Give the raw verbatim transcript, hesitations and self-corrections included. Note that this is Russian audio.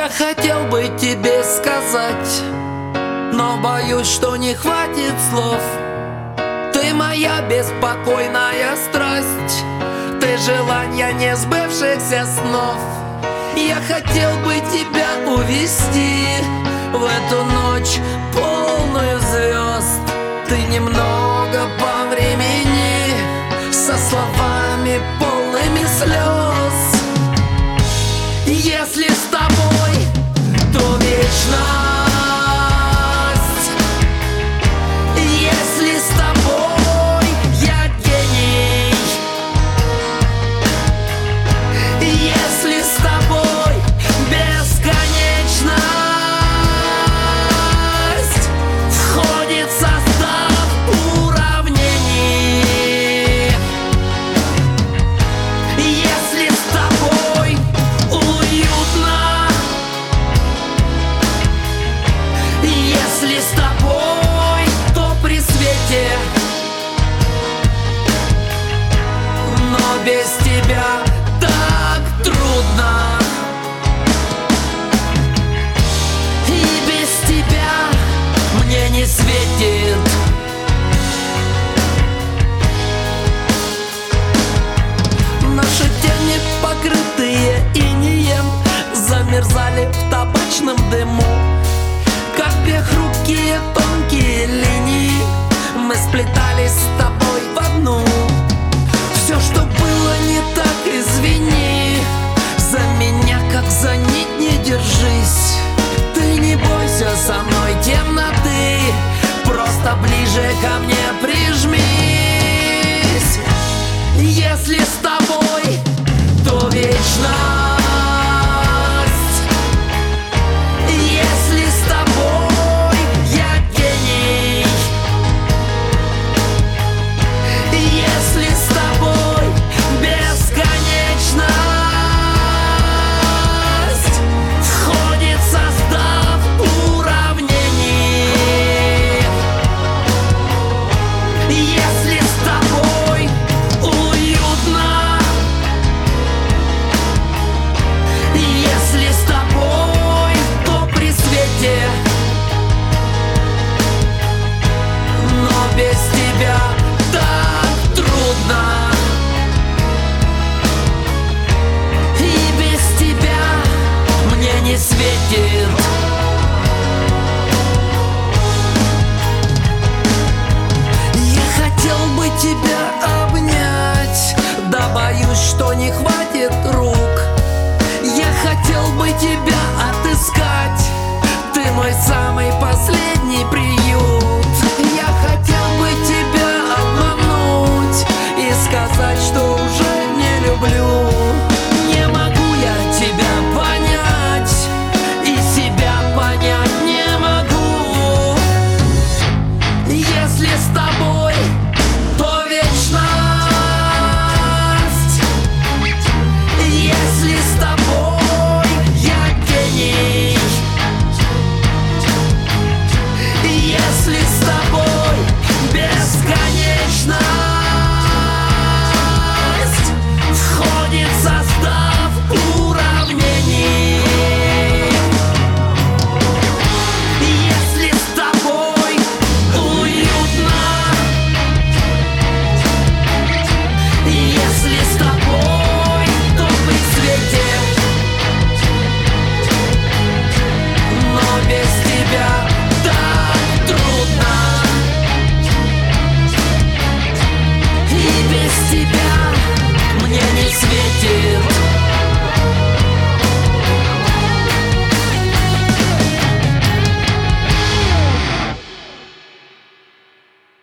Я хотел бы тебе сказать, но боюсь, что не хватит слов. Ты моя беспокойная страсть, ты желание несбывшихся снов. Я хотел бы тебя увести в эту ночь, полную звезд. Ты немного повремени со словами полными слез. Если с тобой, то вечность. Если с тобой я гений. Если с тобой бесконечность входит в состав уравнений. Если с тобой уютно. Если с тобой, то при свете. Но без тебя так трудно. И без тебя мне не светит. Наши тени, покрытые инеем, замерзали в табачном дыму. Как две хрупкие тонкие линии мы сплетались с тобой в одну. Все, что было не так, извини. За меня, как за нить, не держись. Ты не бойся со мной темноты, просто ближе ко мне прижмись. Если с тобой, то вечно.